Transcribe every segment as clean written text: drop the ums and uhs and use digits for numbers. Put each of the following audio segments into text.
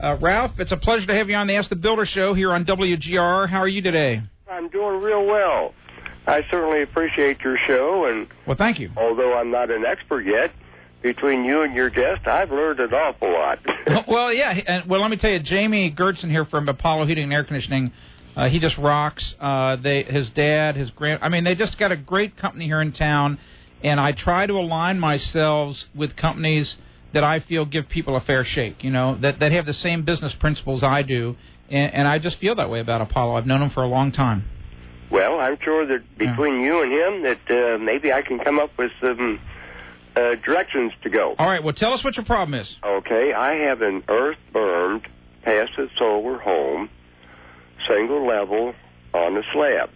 Ralph, it's a pleasure to have you on the Ask the Builder show here on WGR. How are you today? I'm doing real well. I certainly appreciate your show. And well, thank you. Although I'm not an expert yet, between you and your guest, I've learned an awful lot. Well, yeah. Well, let me tell you, Jamie Gertson here from Apollo Heating and Air Conditioning, he just rocks. His dad, his they just got a great company here in town, and I try to align myself with companies that I feel give people a fair shake, that have the same business principles I do, and I just feel that way about Apollo. I've known him for a long time. Well, I'm sure that between you and him that maybe I can come up with some directions to go. All right, well, tell us what your problem is. Okay, I have an earth-burned, passive solar home, single level on a slab.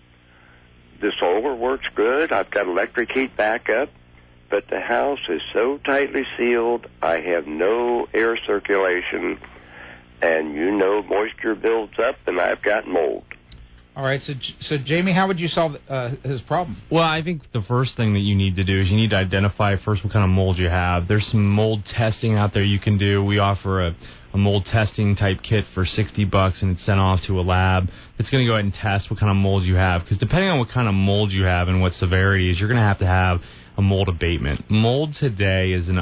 The solar works good. I've got electric heat backup. But the house is so tightly sealed, I have no air circulation, and moisture builds up, and I've got mold. All right, so Jamie, how would you solve his problem? Well, I think the first thing that you need to do is you need to identify first what kind of mold you have. There's some mold testing out there you can do. We offer a mold testing type kit for $60, and it's sent off to a lab. It's going to go ahead and test what kind of mold you have, because depending on what kind of mold you have and what severity is, you're going to have a mold abatement. Mold today is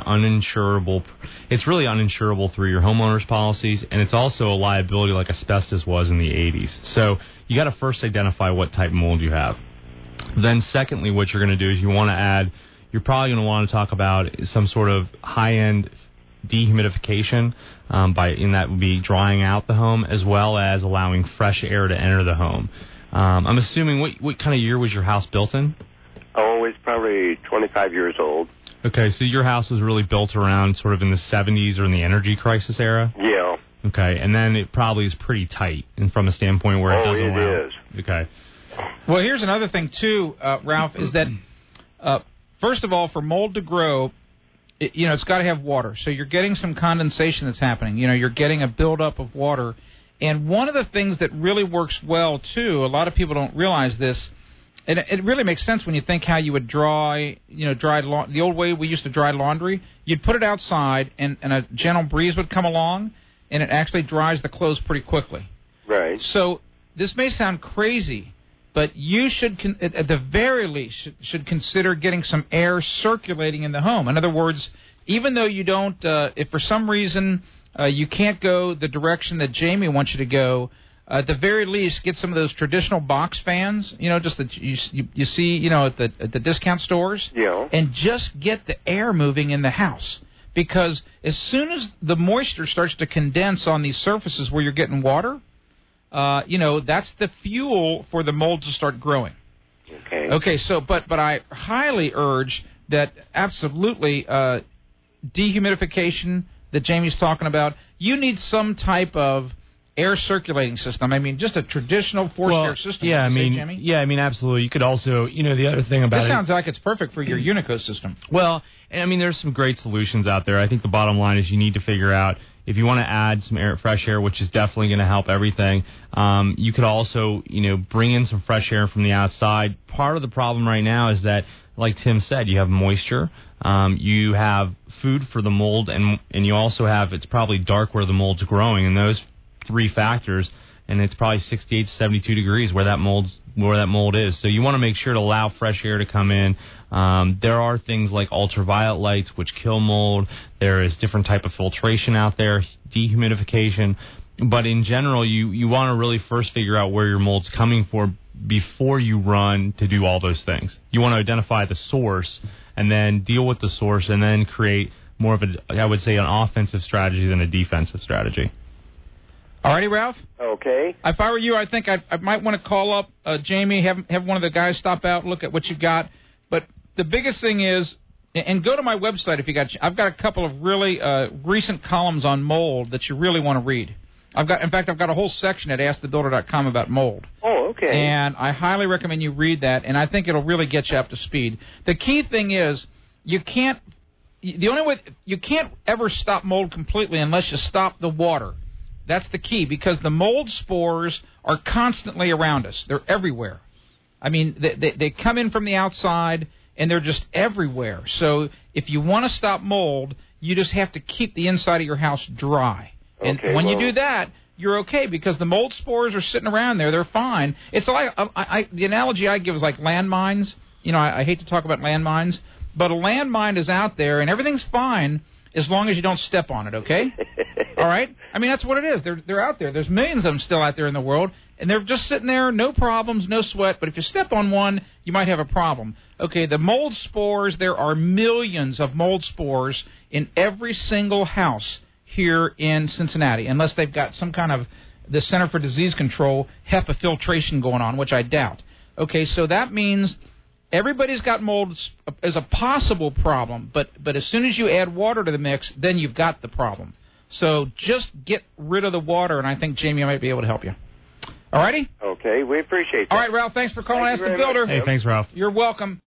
it's really uninsurable through your homeowner's policies, and it's also a liability like asbestos was in the 80s. So you got to first identify what type of mold you have. Then secondly, what you're going to do is you're probably going to want to talk about some sort of high-end dehumidification, that would be drying out the home as well as allowing fresh air to enter the home. I'm assuming, what kind of year was your house built in? Oh, it's probably 25 years old. Okay, so your house was really built around sort of in the 70s or in the energy crisis era? Yeah. Okay, and then it probably is pretty tight and from a standpoint where it doesn't allow... it is. Okay. Well, here's another thing, too, Ralph, is that, first of all, for mold to grow, it's got to have water. So you're getting some condensation that's happening. You're getting a buildup of water. And one of the things that really works well, too, a lot of people don't realize this, and it really makes sense when you think how you would the old way we used to dry laundry. You'd put it outside, and a gentle breeze would come along, and it actually dries the clothes pretty quickly. Right. So this may sound crazy, but you should, at the very least, should consider getting some air circulating in the home. In other words, even though you don't, if for some reason you can't go the direction that Jamie wants you to go, at the very least, get some of those traditional box fans, just that you see, at the discount stores. Yeah. And just get the air moving in the house. Because as soon as the moisture starts to condense on these surfaces where you're getting water, that's the fuel for the mold to start growing. Okay. Okay, so, but I highly urge that absolutely dehumidification that Jamie's talking about, you need some type of air circulating system. I mean, just a traditional forced air system. Yeah, Jamie? Absolutely. You could also, the other thing about this sounds like it's perfect for your Unico system. Well, and there's some great solutions out there. I think the bottom line is you need to figure out if you want to add some fresh air, which is definitely going to help everything. You could also, bring in some fresh air from the outside. Part of the problem right now is that, like Tim said, you have moisture, you have food for the mold, and you also have, it's probably dark where the mold's growing, and those three factors, and it's probably 68 to 72 degrees where that mold is. So you want to make sure to allow fresh air to come in. There are things like ultraviolet lights which kill mold. There is different type of filtration out there, dehumidification. But in general, you want to really first figure out where your mold's coming from before you run to do all those things. You want to identify the source and then deal with the source and then create more of I would say, an offensive strategy than a defensive strategy. All righty, Ralph? Okay. If I were you, I think I might want to call up Jamie, have one of the guys stop out, look at what you got. But the biggest thing is, and go to my website if you got. I've got a couple of really recent columns on mold that you really want to read. I've got a whole section at AskTheBuilder.com about mold. Oh, okay. And I highly recommend you read that, and I think it'll really get you up to speed. The key thing is you can't ever stop mold completely unless you stop the water. That's the key, because the mold spores are constantly around us. They're everywhere. I mean, they come in from the outside, and they're just everywhere. So if you want to stop mold, you just have to keep the inside of your house dry. And Okay, when you well- do that, you're okay because the mold spores are sitting around there. They're fine. It's like the analogy I give is like landmines. You know, I hate to talk about landmines, but a landmine is out there and everything's fine as long as you don't step on it, okay? All right? I mean, that's what it is. They're out there. There's millions of them still out there in the world, and they're just sitting there, no problems, no sweat. But if you step on one, you might have a problem. Okay, the mold spores, there are millions of mold spores in every single house here in Cincinnati, unless they've got some kind of the Center for Disease Control HEPA filtration going on, which I doubt. Okay, so that means everybody's got mold as a possible problem, but as soon as you add water to the mix, then you've got the problem. So just get rid of the water, and I think Jamie might be able to help you. All righty? Okay, we appreciate that. All right, Ralph, thanks for calling Thank Ask you the very much, Builder. Tim. Hey, thanks, Ralph. You're welcome.